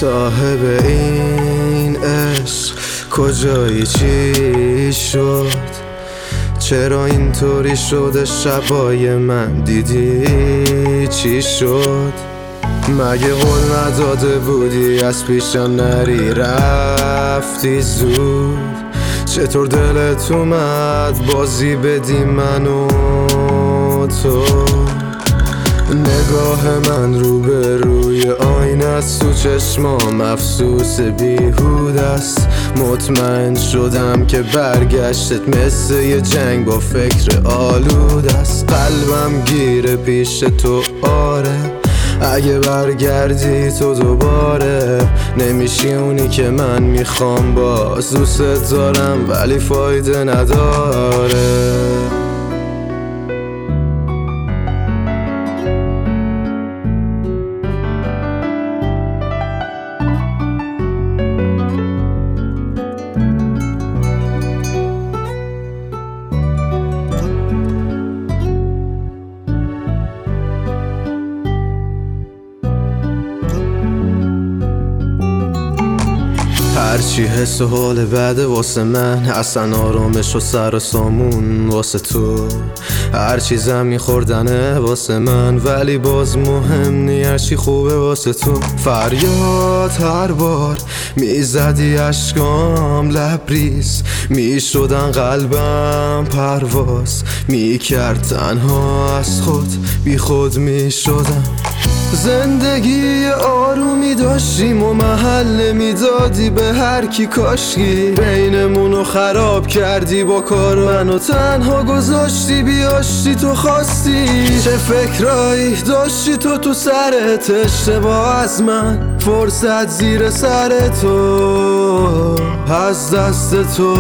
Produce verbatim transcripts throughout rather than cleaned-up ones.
صاحب این عشق کجایی چی شد؟ چرا اینطوری شده شبای من دیدی چی شد؟ مگه قول نداده بودی از پیشم نری رفتی زود؟ چطور دلت اومد بازی بدی من و تو؟ نگاه من رو به روی آینه است، تو چشمام افسوس بیهود است. مطمئن شدم که برگشتت مثل یه جنگ با فکر آلود است. قلبم گیره پیش تو آره، اگه برگردی تو دوباره نمیشی اونی که من میخوام. باز دوست دارم ولی فایده نداره. هرچی حس و حال بعده واسه من، اصلا آرامش و سر و سامون واسه تو. هرچی زمین خوردنه واسه من، ولی باز مهم نی هرچی خوبه واسه تو. فریاد هر بار میزدی اشکام لبریز، میشدن قلبم پرواز میکرد تنها از خود بی خود میشدم. زندگی آرومی داشتیم و محل میدادی به هر کی، کاشکی بینمونو خراب کردی با کار منو تنها گذاشتی. بیاشتی تو خواستی، چه فکرایی داشتی تو تو سرت؟ اشتباه از من، فرصت زیر سر تو از دست تو.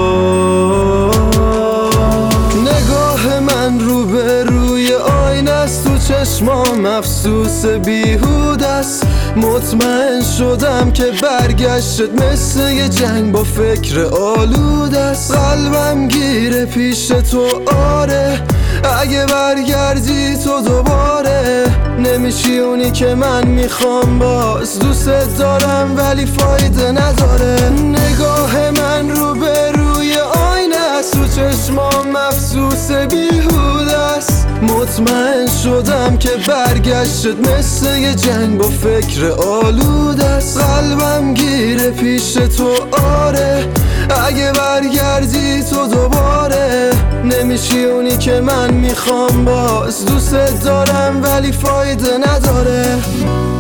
نگاه من رو به روی آینه است، تو چشمام افسوس بیهود است. مطمئن شدم که برگشتت مثل یه جنگ با فکر آلود است. قلبم گیره پیش تو آره، اگه برگردی تو دوباره نمیشی اونی که من میخوام. باز دوست دارم ولی فایده نداره. نگاه من رو به روی آینه است، تو چشمام افسوس بیهود است. مطمئن شدم که برگشتت مثل یه جنگ با فکر آلود است. قلبم گیره پیش تو آره، اگه برگردی تو دوباره نمیشی اونی که من میخوام. باز دوست دارم ولی فایده نداره.